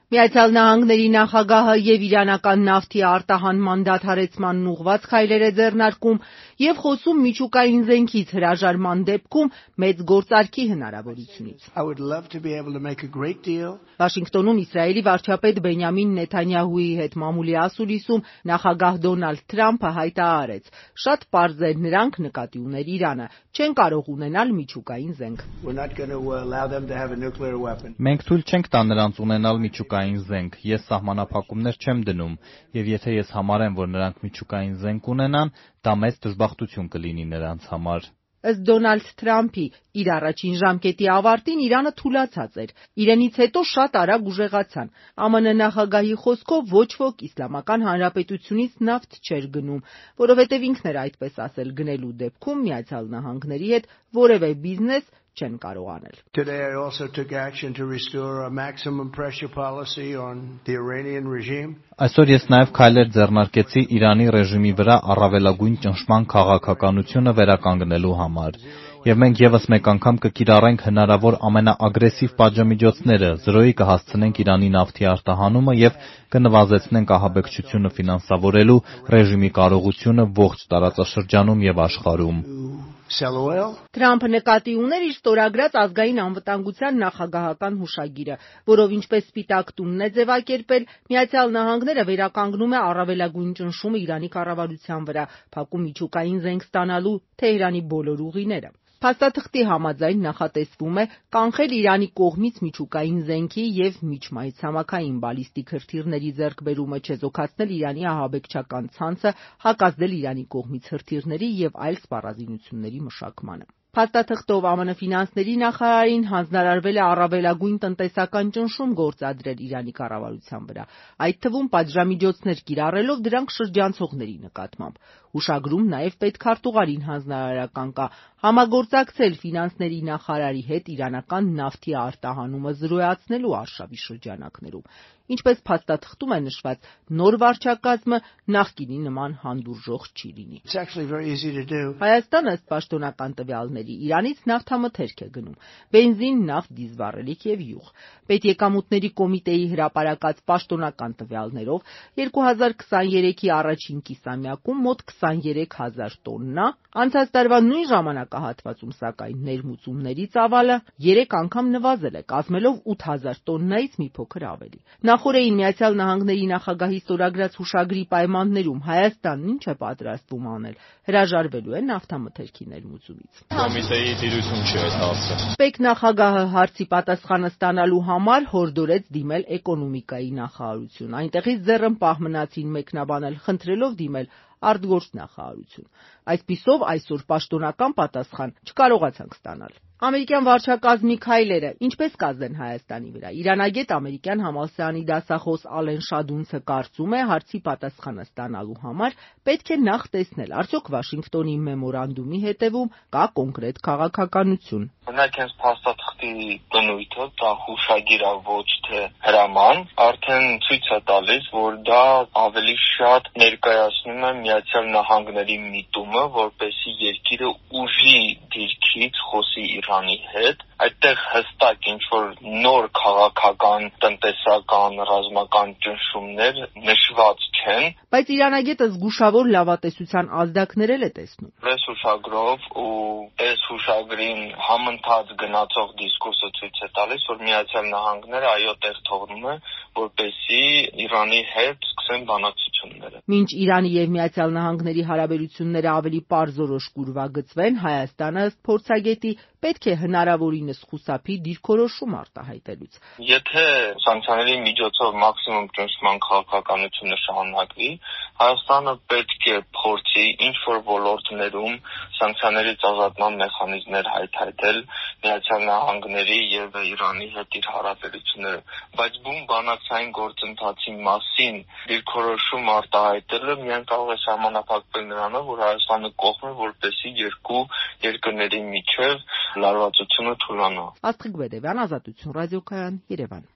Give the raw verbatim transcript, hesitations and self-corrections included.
Միացյալ Նահանգների նախագահը եւ իրանական նավթի արտահանման դադարեցմանն ուղղված քայլեր է ձեռնարկում եւ խոսում միջուկային զենքից հրաժարման դեպքում մեծ գործարքի հնարավորությունից։ Վաշինգտոնում Իսրայելի վարչապետ Բենյամին Նեթանյահուի հետ մամուլի ասուլիսում նախագահ Դոնալդ Թրամփը հայտարարեց. շատ պարզ է, նրանք նկատի ուներ Իրանը, չեն կարող ունենալ միջուկային զենք։ Մենք թույլ չենք տա նրանց ունենալ միջուկային զենք, ես սահմանափակումներ չեմ դնում, եւ եթե ես համարեմ, որ նրանք միջուկային զենք ունենան, դա մեծ դժբախտություն կլինի նրանց համար։ Ըստ Դոնալդ Թրամփի, իր առաջին ժամկետի ավարտին Իրանը թուլացած էր, իրենից հետո շատ արագ ուժեղացան։ ԱՄՆ նախագահի խոսքով ոչ ոք Իսլամական Հանրապետությունից նավթ չէր գնում, որովհետև ինքն էր այդպես ասել, գնելու դեպքում Միացյալ Նահանգների հետ որևէ բիզնես չեն կարող անել։ Այսօր ես նաև քայլեր ձեռնարկեցի Իրանի ռեժիմի վրա առավելագույն ճնշման քաղաքականությունը վերականգնելու համար։ Եվ մենք եւս մեկ անգամ կկիրառենք հնարավոր ամենաագրեսիվ պատժամիջոցները, զրոյի կհասցնենք Իրանի նավթի արտահանումը եւ կնվազեցնենք ահաբեկչությունը ֆինանսավորելու ռեժիմի կարողությունը ողջ տարածաշրջանում եւ աշխարհում։ Թրամփը նկատի ուներ իր ստորագրած ազգային անվտանգության նախագահական հուշագիրը, որով ինչպես Սպիտակ տունն է ձևակերպել, Միացյալ Նահանգները վերականգնում է առավելագույն ճնշումը Իրանի կառավարության վրա, փակում միջուկային զենք ստանալու Թեհրանի բոլոր ուղիները։ Փաստաթղթի համաձայն նախատեսվում է կանխել Իրանի կողմից միջուկային զենքի եւ միջմայրցամաքային բալիստիկ հրթիռների ձեռքբերումը, չեզոքացնել Իրանի ահաբեկչական ցանցը, հակազդել Իրանի կողմից հրթիռների եւ այլ սպառազինությունների մշակմանը։ Փաստաթղթով ԱՄՆ ֆինանսների նախարարին հանձնարարվել է առավելագույն տնտեսական ճնշում գործադրել Իրանի կառավարության վրա, այդ թվում պատժամիջոցներ կիրառելով դրանք շրջանցողների նկատմամբ։ Հուշագրում նաև պետքարտուղարին հանձնարարական կա համագործակցել ֆինանսների նախարարի հետ իրանական նավթի արտահանումը զրոյացնելու արշավի շրջանակներում։ Ինչպես փաստաթղթում է նշված, նոր վարչակազմը նախկինի նման հանդուրժող չի լինի։ Հայաստանը ըստ պաշտոնական տվյալների Իրանից նավթամթերք է գնում՝ բենզին, նավթ, դիզվառելիք եւ յուղ։ Պետեկամուտների կոմիտեի հրապարակած պաշտոնական տվյալներով երկու հազար քսաներեքի առաջին կիսամյակում մոտ քսաներեք հազար տոննա, անցած տարվա նույն ժամանակահատվածում սակայն ներմուծումների ծավալը երեք անգամ նվազել է, կազմելով ութ հազար տոննայից մի փոքր ավելի։ Նախորդին Միացյալ Նահանգների նախագահի ստորագրած հուշագրի պայմաններում Հայաստանն ինչ է պատրաստվում անել, հրաժարվելու է նավթամթերքի ներմուծումից։ Կոմիտեի դիրություն չի այդ հարցը։ Պետնախագահը հարցի պատասխանը ստանալու համար հորդորեց դիմել էկոնոմիկայի նախարարություն, այնտեղից ձեռնպահ մնացին մեկնաբանել, խնդրելով դիմել արտգործնախարարություն։ Այսպիսով այսօր պաշտոնական պատասխան չկարողացանք ստանալ։ Ամերիկյան վարչակազմի քայլերը ինչպես կազդեն Հայաստանի վրա։ Իրանագետ ամերիկյան համալսարանի դասախոս Ալեն Շադունցը կարծում է, հարցի պատասխանը ստանալու համար պետք է նախ տեսնել, արդյոք Վաշինգտոնի մեմորանդումի հետևում կա կոնկրետ քաղաքականություն։ Օրինակ հենց փաստաթղթի բնույթը, դա հուշագիր է, ոչ թե հրաման, արդեն ցույց է տալիս, որ դա ավելի շատ ներկայացնում է Միացյալ Նահանգների միտումը, որպեսզի երկիրը ուժի դիրքից խոսի Իրանի հետ, այդտեղ հստակ ինչ-որ նոր քաղաքական, տնտեսական, ռազմական ճնշումներ նշված չեն։ Բայց իրանագետը զգուշավոր լավատեսության ազդակներ էլ է տեսնում։ Այս հուշագրով ու այս հուշագրին համընթաց գնացող դիսկուրսը ցույց է տալիս, որ Միացյալ Նահանգները այո տեղ թողնում է, որպեսզի Իրանի հետ սկսեն բանակցությունները։ Մինչ Իրանի եւ Միացյալ Նահանգների հարաբերությունները ավելի պարզորոշ կուրվագծվեն, Հայաստանը ըստ փորձագետի պետք է հնարավորինս խուսափի դիրքորոշում արտահայտելուց։ Եթե սանկցիաների միջոցով մաքսիմում ճնշման քաղաքականությունը շարունակվի, Հայաստանը պետք է փորձի ինչ-որ ոլորտներում սանկցիաներից ազատման մեխանիզմներ հայթայթել Միացյալ Նահանգների եւ Իրանի հետ իր հարաբերությունները, բայց բուն բանակցային գործընթացի մասին դիրքորոշում արտահայտելը միայն կարող է սահմանափակվել նրանով, որ Հայաստանը կողմ է, որպեսզի երկու երկրների միջև լարվածությունը թուլանա։ Աստղիկ Բեդևյան, Ազատություն ռադիոկայան, Երևան։